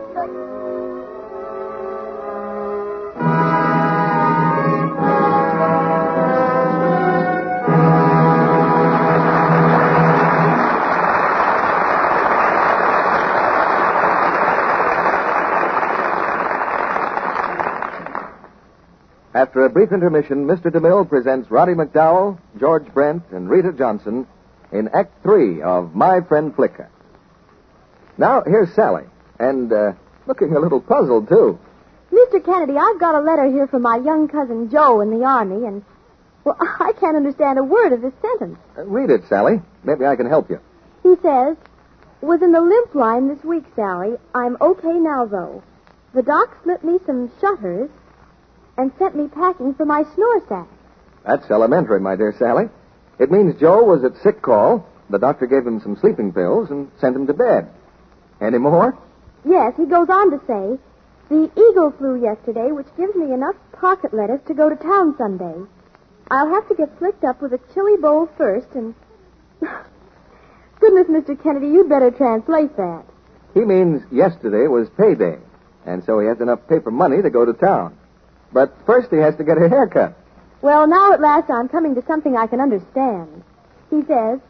After a brief intermission, Mr. DeMille presents Roddy McDowell, George Brent, and Rita Johnson in Act 3 of My Friend Flicker. Now, here's Sally, and looking a little puzzled, too. Mr. Kennedy, I've got a letter here from my young cousin Joe in the Army, and, well, I can't understand a word of this sentence. Read it, Sally. Maybe I can help you. He says, was in the limp line this week, Sally. I'm okay now, though. The doc slipped me some shutters and sent me packing for my snore sack. That's elementary, my dear Sally. It means Joe was at sick call. The doctor gave him some sleeping pills and sent him to bed. Any more? Yes, he goes on to say, the eagle flew yesterday, which gives me enough pocket lettuce to go to town Sunday. I'll have to get slicked up with a chili bowl first and... Goodness, Mr. Kennedy, you'd better translate that. He means yesterday was payday, and so he has enough paper money to go to town. But first he has to get a haircut. Well, now at last I'm coming to something I can understand. He says,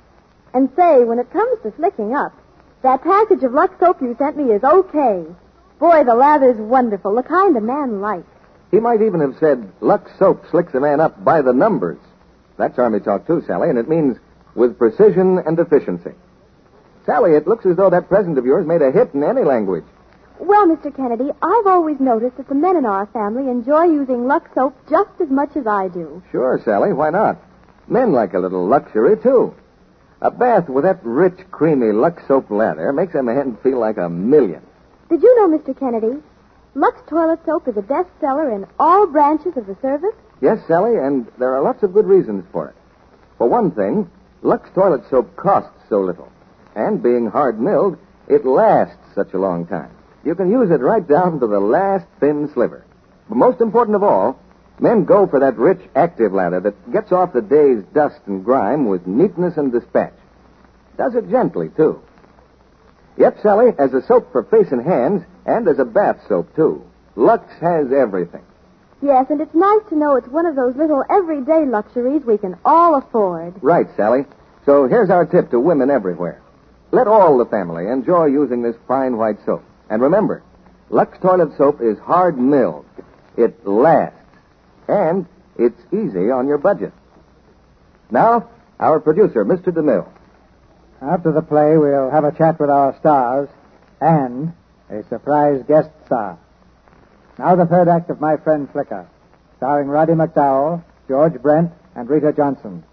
And say, when it comes to slicking up, that package of Lux soap you sent me is okay. Boy, the lather's wonderful, the kind a man likes. He might even have said, Lux soap slicks a man up by the numbers. That's Army talk, too, Sally, and it means with precision and efficiency. Sally, it looks as though that present of yours made a hit in any language. Well, Mr. Kennedy, I've always noticed that the men in our family enjoy using Lux soap just as much as I do. Sure, Sally, why not? Men like a little luxury, too. A bath with that rich, creamy Lux soap lather makes a man feel like a million. Did you know, Mr. Kennedy, Lux toilet soap is a bestseller in all branches of the service? Yes, Sally, and there are lots of good reasons for it. For one thing, Lux toilet soap costs so little. And being hard-milled, it lasts such a long time. You can use it right down to the last thin sliver. But most important of all, men go for that rich, active lather that gets off the day's dust and grime with neatness and dispatch. Does it gently, too. Yep, Sally, as a soap for face and hands, and as a bath soap, too. Lux has everything. Yes, and it's nice to know it's one of those little everyday luxuries we can all afford. Right, Sally. So here's our tip to women everywhere. Let all the family enjoy using this fine white soap. And remember, Lux toilet soap is hard-milled. It lasts. And it's easy on your budget. Now, our producer, Mr. DeMille. After the play, we'll have a chat with our stars and a surprise guest star. Now the third act of My Friend Flicker, starring Roddy McDowell, George Brent, and Rita Johnson.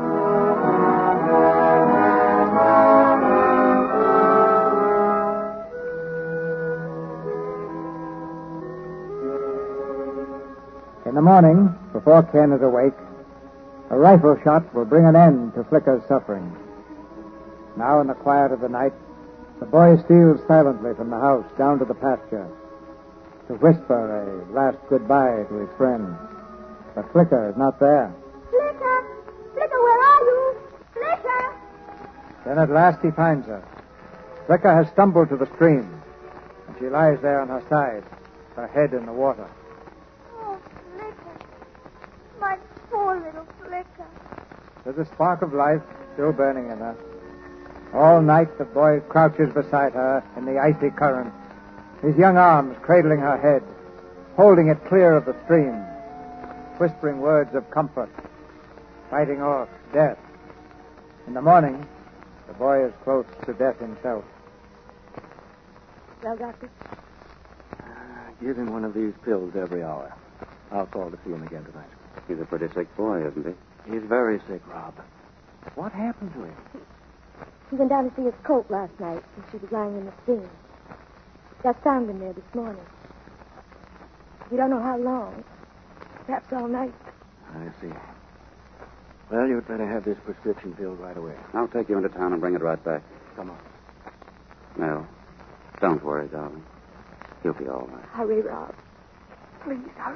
In the morning, before Ken is awake, a rifle shot will bring an end to Flicker's suffering. Now, in the quiet of the night, the boy steals silently from the house down to the pasture to whisper a last goodbye to his friend. But Flicker is not there. Flicker! Flicker, where are you? Flicker! Then at last he finds her. Flicker has stumbled to the stream, and she lies there on her side, her head in the water. Oh, Flicker. My poor little Flicker. There's a spark of life still burning in her. All night the boy crouches beside her in the icy current, his young arms cradling her head, holding it clear of the stream, whispering words of comfort, fighting off death. In the morning, the boy is close to death himself. Well, Doctor? Give him one of these pills every hour. I'll call to see him again tonight. He's a pretty sick boy, isn't he? He's very sick, Rob. What happened to him? He went down to see his coat last night, and she was lying in the stream. Just found him there this morning. We don't know how long. Perhaps all night. I see. Well, you'd better have this prescription filled right away. I'll take you into town and bring it right back. Come on. No. Don't worry, darling. He'll be all right. Hurry, Rob. Please, hurry.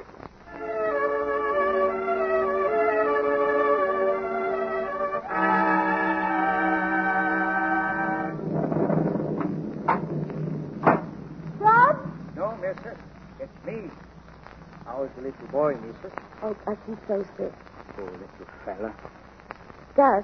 Missus. It's me. How's the little boy, Missus? Oh, Gus, he's so sick. Poor little fella. Gus,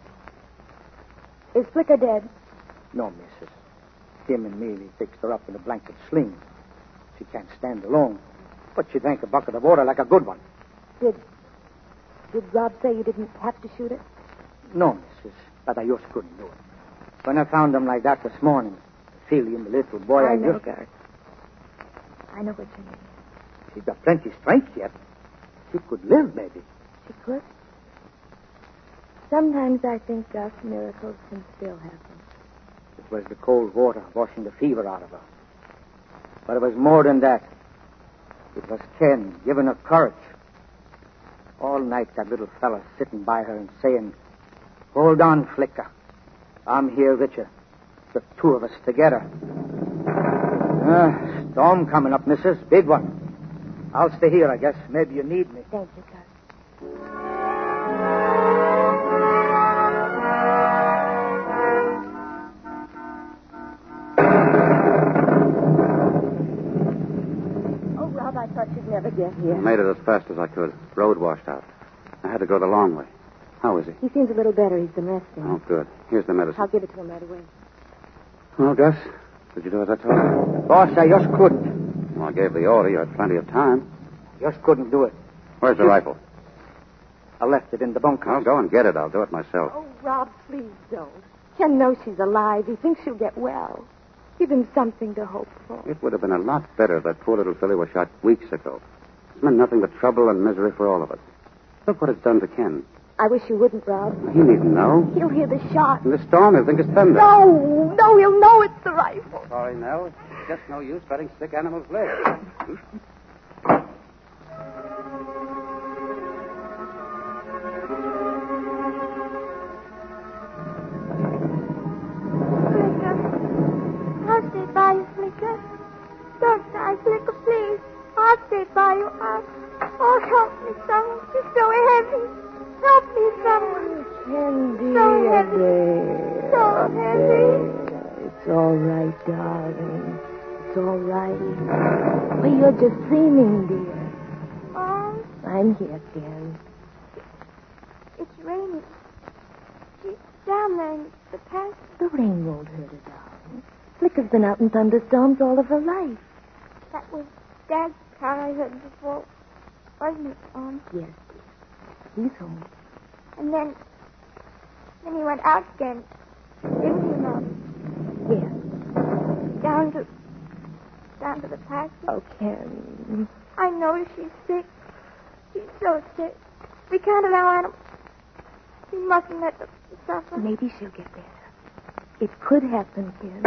is Flicker dead? No, Missus. Him and me fixed her up in a blanket sling. She can't stand alone, but she drank a bucket of water like a good one. Did Rob say you didn't have to shoot it? No, Missus, but I just couldn't do it. When I found him like that this morning, feeling the little boy, I know, just... Gus. I know what you mean. She's got plenty strength yet. She could live, maybe. She could. Sometimes I think, Gus, miracles can still happen. It was the cold water washing the fever out of her. But it was more than that. It was Ken giving her courage. All night that little fella sitting by her and saying, "Hold on, Flicker. I'm here with you. The two of us together." Storm coming up, Missus. Big one. I'll stay here, I guess. Maybe you need me. Thank you, Gus. Oh, Rob, I thought you'd never get here. I made it as fast as I could. Road washed out. I had to go the long way. How is he? He seems a little better. He's been resting. Oh, good. Here's the medicine. I'll give it to him right away. Well, Gus, did you do as I told you? Boss, I just couldn't. Well, I gave the order. You had plenty of time. Just couldn't do it. Where's the rifle? I left it in the bunkhouse. I'll go and get it. I'll do it myself. Oh, Rob, please don't. Ken knows she's alive. He thinks she'll get well. Give him something to hope for. It would have been a lot better if that poor little filly was shot weeks ago. It's meant nothing but trouble and misery for all of us. Look what it's done to Ken. I wish you wouldn't, Rob. He needn't know. He'll hear the shot. In the storm, he'll think it's thunder. No, he'll know it's the rifle. Sorry, Nell. It's just no use cutting sick animals' legs. I'll stay by you, Flicker. Don't die, Flicker, please. I'll stay by you. Oh, help me, someone. She's so heavy. Help me, someone. Ken, So dear, heavy. there. So heavy. It's all right, darling. It's all right. Well, you're just dreaming, dear. Oh, I'm here, Ken. it's raining. She's down there in the pasture. The rain won't hurt her, darling. Flicker's been out in thunderstorms all of her life. That was Dad's car I heard before. Wasn't it, Mom? Yes, dear. He's home. And then he went out again. Didn't he, Mom? Yes. Down to the pasture. Oh, Ken. I know she's sick. She's so sick. We can't allow animals. We mustn't let them suffer. Maybe she'll get better. It could happen, Ken.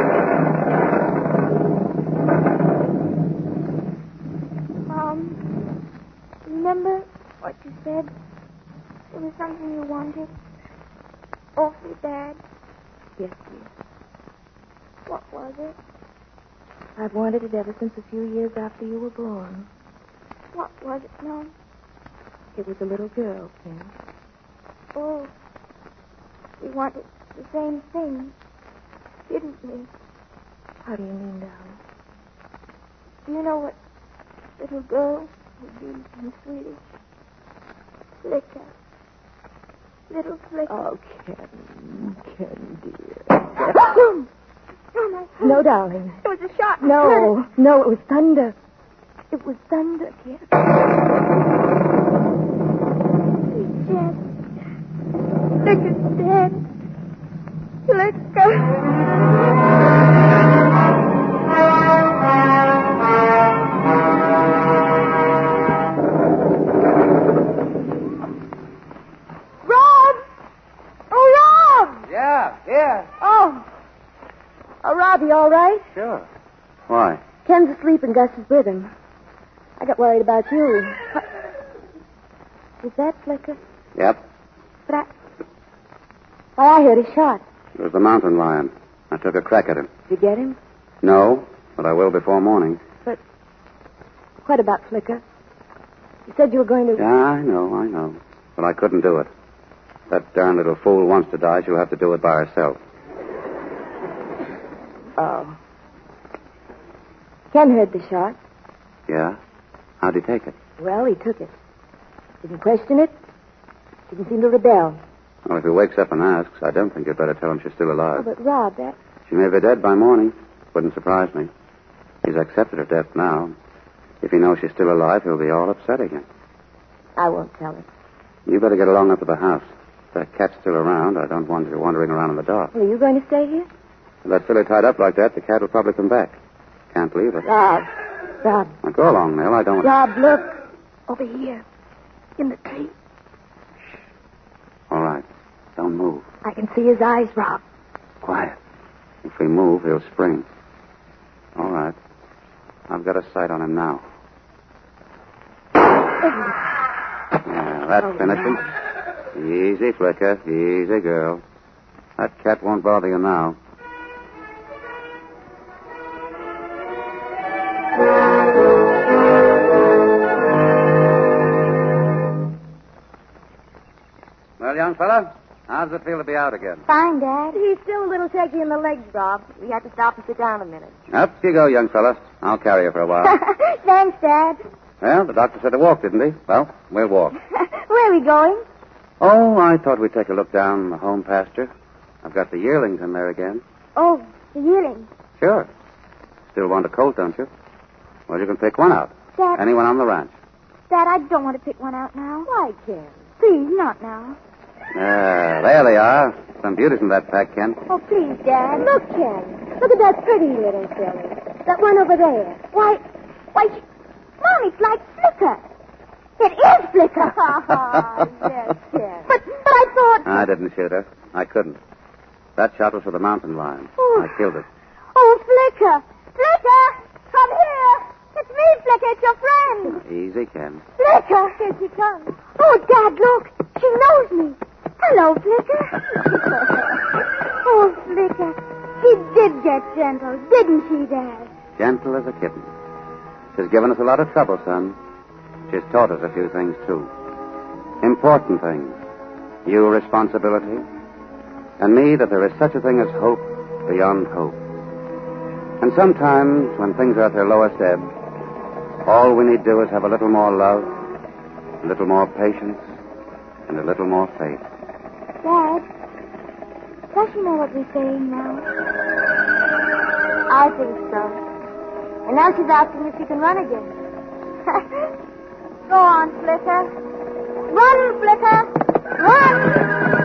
Mom, remember what you said? It was something you wanted. Awfully bad. Yes, dear. What was it? I've wanted it ever since a few years after you were born. What was it, Mom? It was a little girl, Ken. Oh, we wanted the same thing, didn't we? How do you mean, darling? Do you know what little girl would be in Swedish? Flicka. Little Flicka. Oh, Ken, dear. Oh, my God. No, darling. It was a shot. No, it was thunder. It was thunder, Ken. He's dead. Flicka's dead. Flicka. Rob, you all right? Sure. Why? Ken's asleep and Gus is with him. I got worried about you. Is that Flicker? Yep. But I heard a shot. It was the mountain lion. I took a crack at him. Did you get him? No, but I will before morning. But what about Flicker? You said you were going to... Yeah, I know. But I couldn't do it. That darn little fool wants to die. She'll have to do it by herself. Oh. Ken heard the shot. Yeah? How'd he take it? Well, he took it. Didn't question it. Didn't seem to rebel. Well, if he wakes up and asks, I don't think you'd better tell him she's still alive. Oh, but Rob, that... She may be dead by morning. Wouldn't surprise me. He's accepted her death now. If he knows she's still alive, he'll be all upset again. I won't tell him. You better get along up to the house. If that cat's still around, I don't want you wandering around in the dark. Are you going to stay here? With that filly tied up like that, the cat will probably come back. Can't leave her. Rob. Now, go along, Nell. I don't... Rob, look. Over here. In the tree. All right. Don't move. I can see his eyes, Rob. Quiet. If we move, he'll spring. All right. I've got a sight on him now. Yeah, that's finishing. Easy, Flicker. Easy, girl. That cat won't bother you now. Well, young fella, how does it feel to be out again? Fine, Dad. He's still a little shaky in the legs, Rob. We had to stop and sit down a minute. Up you go, young fella. I'll carry you for a while. Thanks, Dad. Well, the doctor said to walk, didn't he? Well, we'll walk. Where are we going? Oh, I thought we'd take a look down the home pasture. I've got the yearlings in there again. Oh, the yearling. Sure. Still want a colt, don't you? Well, you can pick one out. Dad. Anyone on the ranch. Dad, I don't want to pick one out now. Why, Ken? Please, not now. There they are. Some beauties in that pack, Ken. Oh, please, Dad. Look, Ken. Look at that pretty little filly. That one over there. Why, Mom, it's like Flicker. It is Flicker. Yes, Ken. But I thought... I didn't shoot her. I couldn't. That shot was for the mountain lion. Oh. I killed it. Oh, Flicker. Flicker, come here. It's me, Flicker. It's your friend. Easy, Ken. Flicker. Here she comes. Oh, Dad, look. She knows me. Hello, Flicker. Oh, Flicker. She did get gentle, didn't she, Dad? Gentle as a kitten. She's given us a lot of trouble, son. She's taught us a few things, too. Important things. You responsibility. And me that there is such a thing as hope beyond hope. And sometimes, when things are at their lowest ebb, all we need do is have a little more love, a little more patience, and a little more faith. Dad, does she know what we're saying now? I think so. And now she's asking if she can run again. Go on, Flicker. Run, Flicker. Run!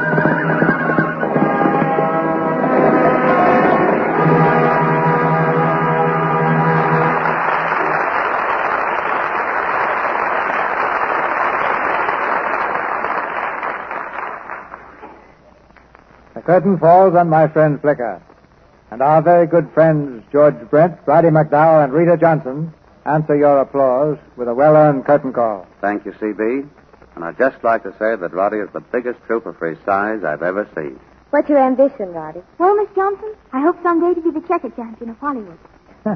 The curtain falls on my friend Flicker. And our very good friends George Brent, Roddy McDowell, and Rita Johnson answer your applause with a well-earned curtain call. Thank you, C.B. And I'd just like to say that Roddy is the biggest trooper for his size I've ever seen. What's your ambition, Roddy? Well, Miss Johnson, I hope someday to be the checker champion of Hollywood. That's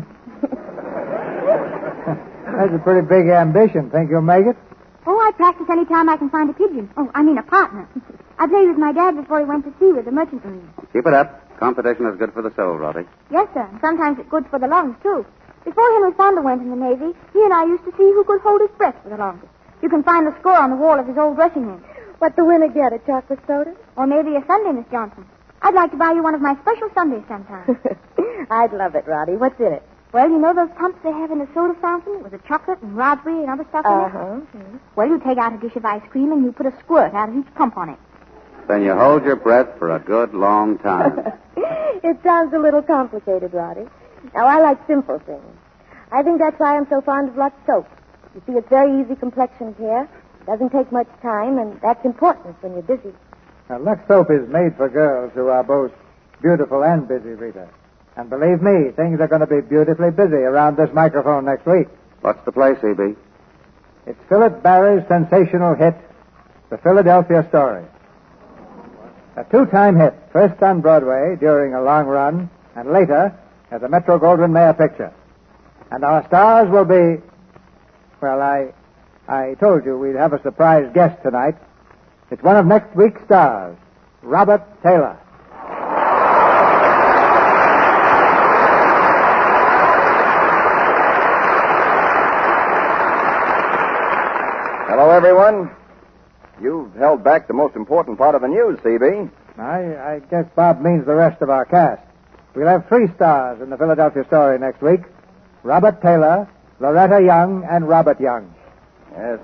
a pretty big ambition. Think you'll make it? Oh, I practice any time I can find a pigeon. Oh, I mean a partner. I played with my dad before he went to sea with the merchant marine. Keep it up. Competition is good for the soul, Roddy. Yes, sir. And sometimes it's good for the lungs, too. Before Henry Fonda went in the Navy, he and I used to see who could hold his breath for the longest. You can find the score on the wall of his old dressing room. What the winner get, a chocolate soda? Or maybe a sundae, Miss Johnson. I'd like to buy you one of my special sundaes sometime. I'd love it, Roddy. What's in it? Well, you know those pumps they have in the soda fountain with the chocolate and raspberry and other stuff in it? Uh-huh. Well, you take out a dish of ice cream and you put a squirt out of each pump on it. Then you hold your breath for a good long time. It sounds a little complicated, Roddy. Now, I like simple things. I think that's why I'm so fond of Lux soap. You see, it's very easy complexion care. Doesn't take much time, and that's important when you're busy. Now, Lux soap is made for girls who are both beautiful and busy, Rita. And believe me, things are going to be beautifully busy around this microphone next week. What's the play, C.B.? It's Philip Barry's sensational hit, The Philadelphia Story. A two-time hit, first on Broadway during a long run, and later as a Metro-Goldwyn-Mayer picture. And our stars will be... Well, I told you we'd have a surprise guest tonight. It's one of next week's stars, Robert Taylor. Hello, everyone. You've held back the most important part of the news, C.B. I guess Bob means the rest of our cast. We'll have 3 stars in the Philadelphia Story next week. Robert Taylor, Loretta Young, and Robert Young. Yes.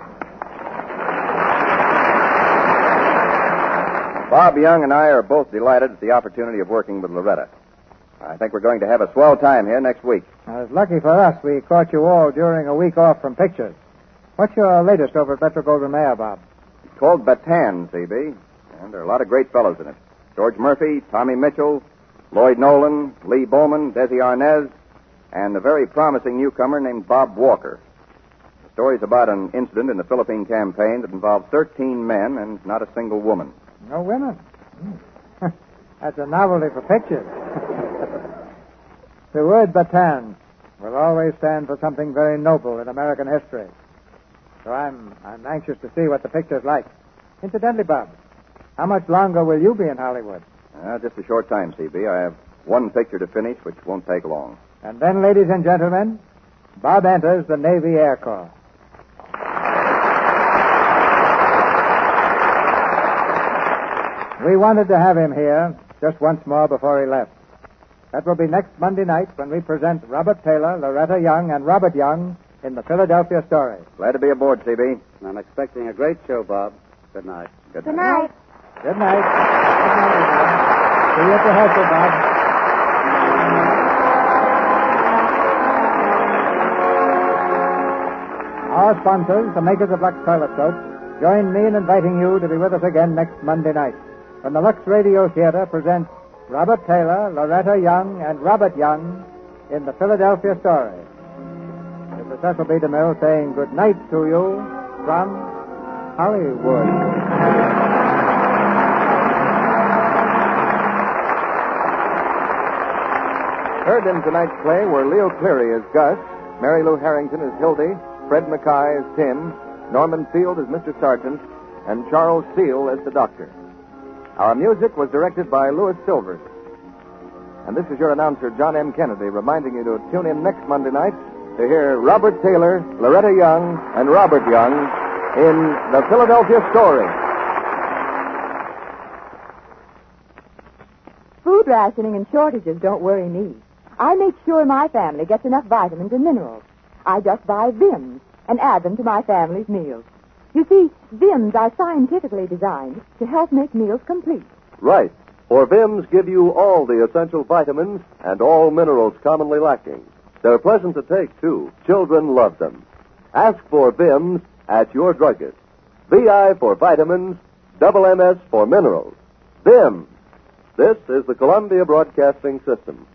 Bob Young and I are both delighted at the opportunity of working with Loretta. I think we're going to have a swell time here next week. Now, it's lucky for us we caught you all during a week off from pictures. What's your latest over at Metro-Goldwyn-Mayer, Bob? It's called Bataan, C.B., and there are a lot of great fellows in it. George Murphy, Tommy Mitchell, Lloyd Nolan, Lee Bowman, Desi Arnaz, and a very promising newcomer named Bob Walker. The story's about an incident in the Philippine campaign that involved 13 men and not a single woman. No women? That's a novelty for pictures. The word Bataan will always stand for something very noble in American history. So I'm anxious to see what the picture's like. Incidentally, Bob, how much longer will you be in Hollywood? Just a short time, C.B. I have one picture to finish, which won't take long. And then, ladies and gentlemen, Bob enters the Navy Air Corps. We wanted to have him here just once more before he left. That will be next Monday night when we present Robert Taylor, Loretta Young, and Robert Young in the Philadelphia Story. Glad to be aboard, CB. I'm expecting a great show, Bob. Good night. Good night. Good night. Good night, everyone. See you at rehearsal, Bob. Our sponsors, the makers of Lux Toilet Soap, join me in inviting you to be with us again next Monday night when the Lux Radio Theater presents Robert Taylor, Loretta Young, and Robert Young in the Philadelphia Story. This is Cecil B. DeMille saying good night to you from Hollywood. Heard in tonight's play were Leo Cleary as Gus, Mary Lou Harrington as Hildy, Fred Mackay as Tim, Norman Field as Mr. Sargent, and Charles Steele as the Doctor. Our music was directed by Louis Silvers. And this is your announcer, John M. Kennedy, reminding you to tune in next Monday night to hear Robert Taylor, Loretta Young, and Robert Young in the Philadelphia Story. Food rationing and shortages don't worry me. I make sure my family gets enough vitamins and minerals. I just buy Vims and add them to my family's meals. You see, Vims are scientifically designed to help make meals complete. Right. For Vims give you all the essential vitamins and all minerals commonly lacking. They're pleasant to take, too. Children love them. Ask for Vims at your druggist. VI for vitamins, double MS for minerals. Vims. This is the Columbia Broadcasting System.